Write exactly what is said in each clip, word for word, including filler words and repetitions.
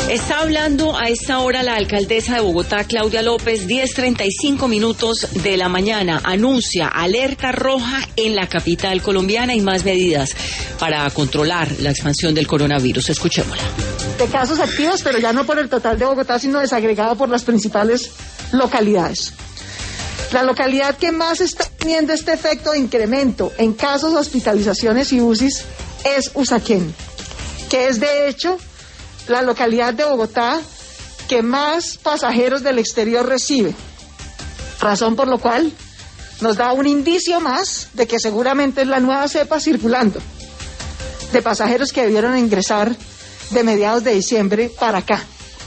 Está hablando a esta hora la alcaldesa de Bogotá, Claudia López, diez treinta y cinco minutos de la mañana. Anuncia alerta roja en la capital colombiana y más medidas para controlar la expansión del coronavirus. Escuchémosla. De casos activos, pero ya no por el total de Bogotá, sino desagregado por las principales localidades. La localidad que más está teniendo este efecto de incremento en casos, hospitalizaciones y U C Is es Usaquén, que es de hecho la localidad de Bogotá que más pasajeros del exterior recibe, razón por lo cual nos da un indicio más de que seguramente es la nueva cepa circulando, de pasajeros que debieron ingresar de mediados de diciembre para acá.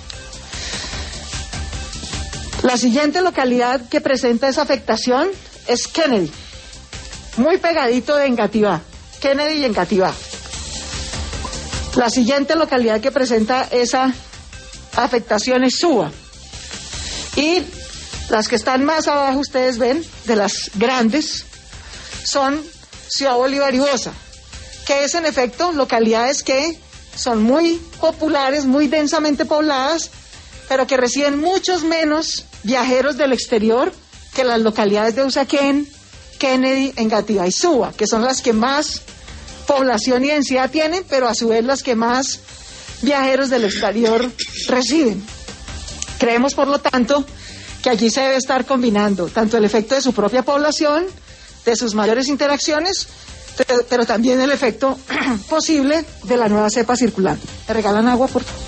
La siguiente localidad que presenta esa afectación es Kennedy, muy pegadito de Engativá, Kennedy y Engativá. La siguiente localidad que presenta esa afectación es Suba. Y las que están más abajo, ustedes ven, de las grandes, son Ciudad Bolívar y Bosa, que es en efecto localidades que son muy populares, muy densamente pobladas, pero que reciben muchos menos viajeros del exterior que las localidades de Usaquén, Kennedy, Engativá y Suba, que son las que más población y densidad tienen, pero a su vez las que más viajeros del exterior reciben. Creemos, por lo tanto, que allí se debe estar combinando tanto el efecto de su propia población, de sus mayores interacciones, pero, pero también el efecto posible de la nueva cepa circulante. ¿Me regalan agua, por favor?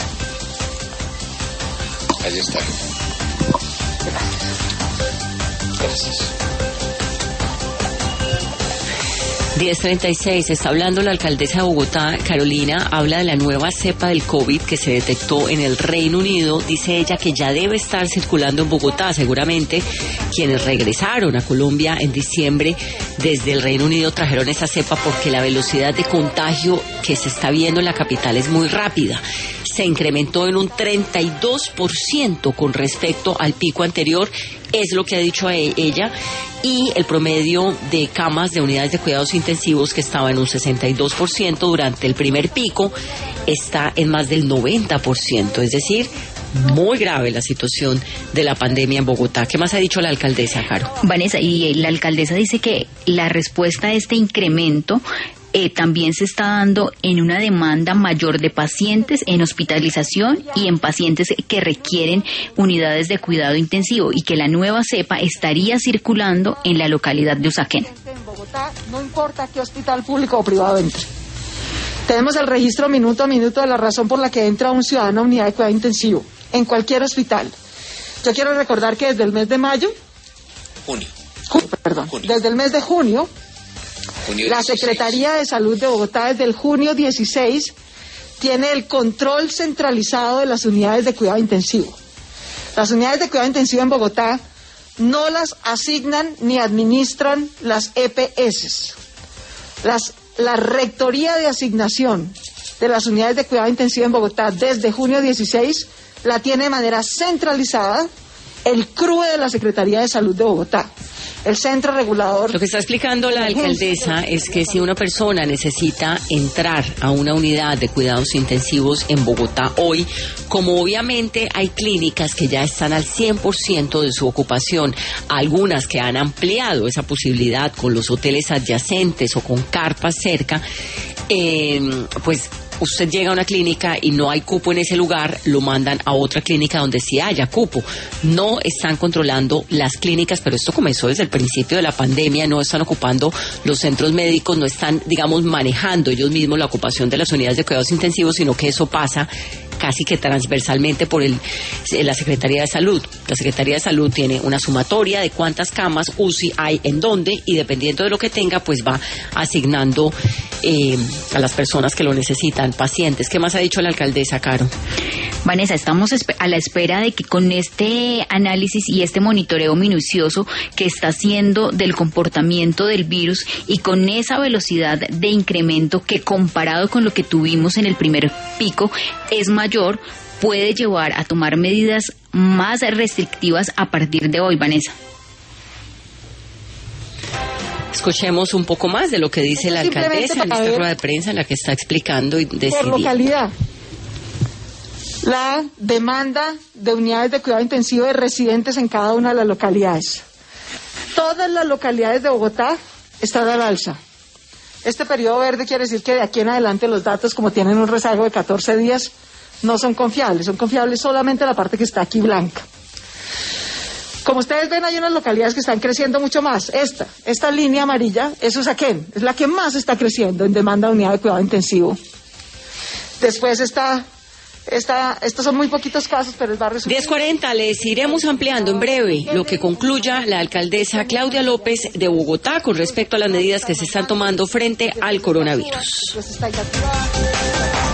Ahí está. Gracias. diez treinta y seis, está hablando la alcaldesa de Bogotá, Carolina, habla de la nueva cepa del COVID que se detectó en el Reino Unido. Dice ella que ya debe estar circulando en Bogotá. Seguramente quienes regresaron a Colombia en diciembre desde el Reino Unido trajeron esa cepa porque la velocidad de contagio que se está viendo en la capital es muy rápida. Se incrementó en un treinta y dos por ciento con respecto al pico anterior, es lo que ha dicho ella, y el promedio de camas de unidades de cuidados intensivos, que estaba en un sesenta y dos por ciento durante el primer pico, está en más del noventa por ciento, es decir, muy grave la situación de la pandemia en Bogotá. ¿Qué más ha dicho la alcaldesa, Caro? Vanessa, y la alcaldesa dice que la respuesta a este incremento Eh, también se está dando en una demanda mayor de pacientes en hospitalización y en pacientes que requieren unidades de cuidado intensivo, y que la nueva cepa estaría circulando en la localidad de Usaquén. En Bogotá, no importa qué hospital público o privado entre. Tenemos el registro minuto a minuto de la razón por la que entra un ciudadano a unidad de cuidado intensivo en cualquier hospital. Yo quiero recordar que desde el mes de mayo, junio, junio perdón, junio. desde el mes de junio, la Secretaría de Salud de Bogotá, desde el junio dieciséis, tiene el control centralizado de las unidades de cuidado intensivo. Las unidades de cuidado intensivo en Bogotá no las asignan ni administran las E P S. Las, la Rectoría de Asignación de las unidades de cuidado intensivo en Bogotá desde junio dieciséis la tiene de manera centralizada el C R U E de la Secretaría de Salud de Bogotá. El centro regulador. Lo que está explicando la alcaldesa es que si una persona necesita entrar a una unidad de cuidados intensivos en Bogotá hoy, como obviamente hay clínicas que ya están al cien por ciento de su ocupación, algunas que han ampliado esa posibilidad con los hoteles adyacentes o con carpas cerca, eh, pues usted llega a una clínica y no hay cupo en ese lugar, lo mandan a otra clínica donde sí haya cupo. No están controlando las clínicas, pero esto comenzó desde el principio de la pandemia, no están ocupando los centros médicos, no están, digamos, manejando ellos mismos la ocupación de las unidades de cuidados intensivos, sino que eso pasa casi que transversalmente por el, la Secretaría de Salud. La Secretaría de Salud tiene una sumatoria de cuántas camas U C I hay en dónde, y dependiendo de lo que tenga, pues va asignando eh, a las personas que lo necesitan, pacientes. ¿Qué más ha dicho la alcaldesa, Caro? Vanessa, estamos a la espera de que con este análisis y este monitoreo minucioso que está haciendo del comportamiento del virus, y con esa velocidad de incremento que, comparado con lo que tuvimos en el primer pico, es mayor, puede llevar a tomar medidas más restrictivas a partir de hoy, Vanessa. Escuchemos un poco más de lo que dice la alcaldesa en esta rueda de prensa en la que está explicando y decidiendo. Por localidad. la demanda de unidades de cuidado intensivo de residentes en cada una de las localidades. Todas las localidades de Bogotá están al alza. Este periodo verde quiere decir que de aquí en adelante los datos, como tienen un rezago de catorce días, no son confiables, son confiables solamente la parte que está aquí blanca. Como ustedes ven, hay unas localidades que están creciendo mucho más. Esta, esta línea amarilla, es Usaquén, es la que más está creciendo en demanda de unidad de cuidado intensivo. Después está, está estos son muy poquitos casos, pero el barrio... diez cuarenta, les iremos ampliando en breve lo que concluya la alcaldesa Claudia López de Bogotá con respecto a las medidas que se están tomando frente al coronavirus. Pues está